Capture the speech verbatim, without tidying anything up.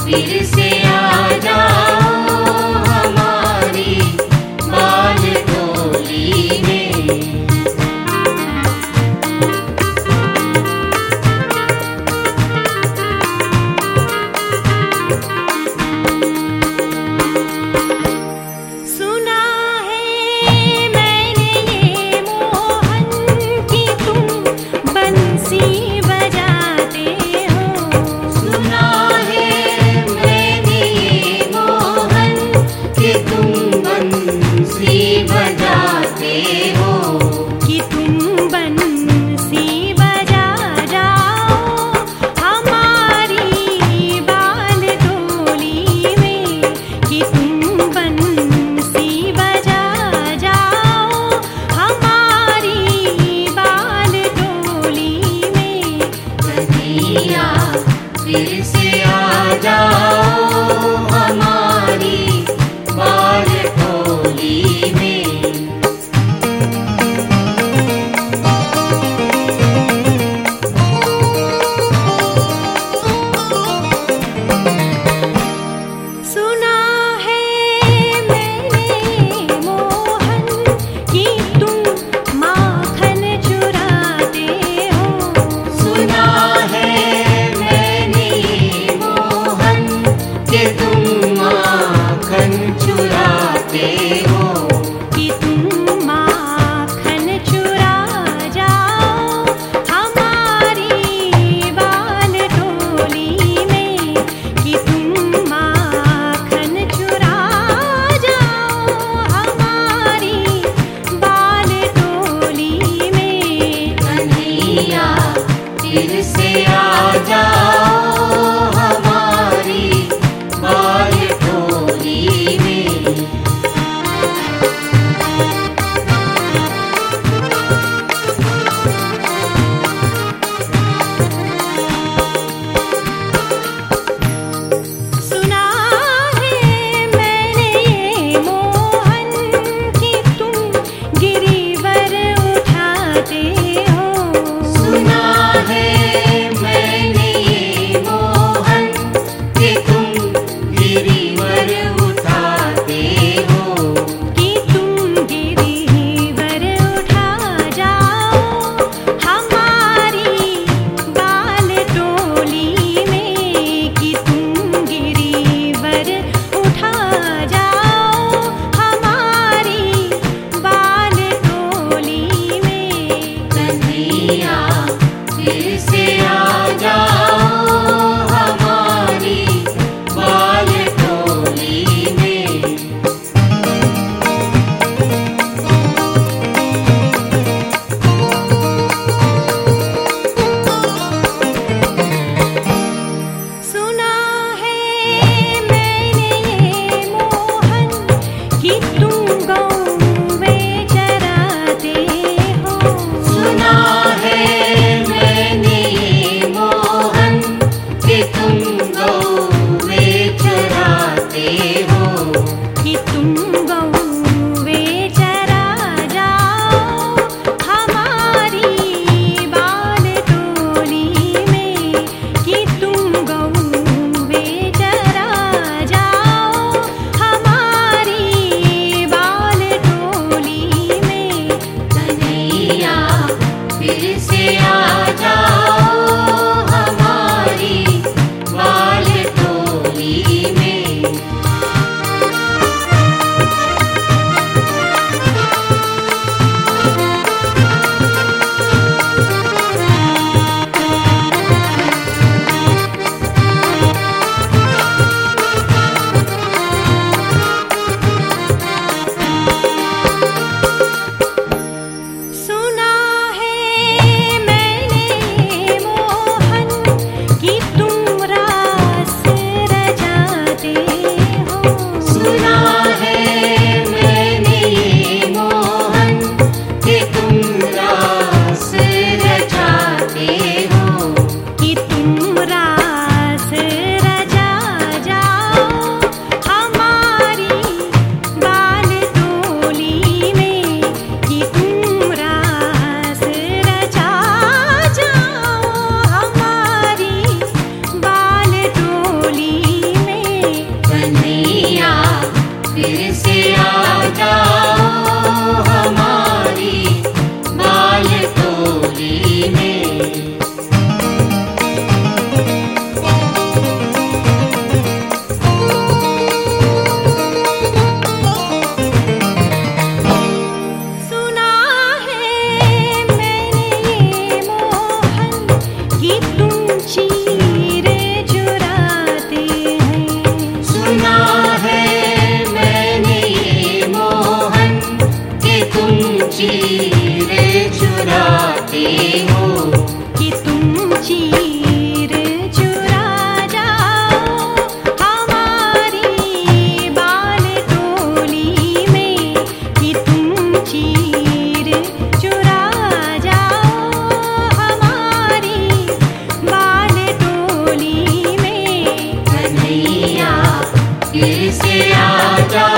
फिर से आ जाओ हमारी बाल डोली में। सुना है मैंने ये मोहन कि तुम बंसी बजाते हो। सुना है मैंने ये मोहन कि तुम बंसी बजाते हो। कि तुम बंसी बजा जाओ हमारी बाल डोली में। कि तुम बंसी बजा जाओ हमारी बाल डोली में। कन्हैया फिर से आ जाओ हमारी बाल डोली में। सुना है मैंने मोहन कि तुम माखन चुराते हो। सुना है मैंने ये मोहन कि तुम माखन से आ जाओ हमारी बाल टोली में। सुना है मैंने ये मोहन कि तुम चीरे चुराते हैं। सुना है मैंने ये मोहन कि तुम चीरे चुराते हो। कि तुम चीर चुरा जाओ हमारी बाल टोली में। कि तुम चीर चुरा जाओ हमारी बाल टोली में। कन्हैया फिर से आ जाओ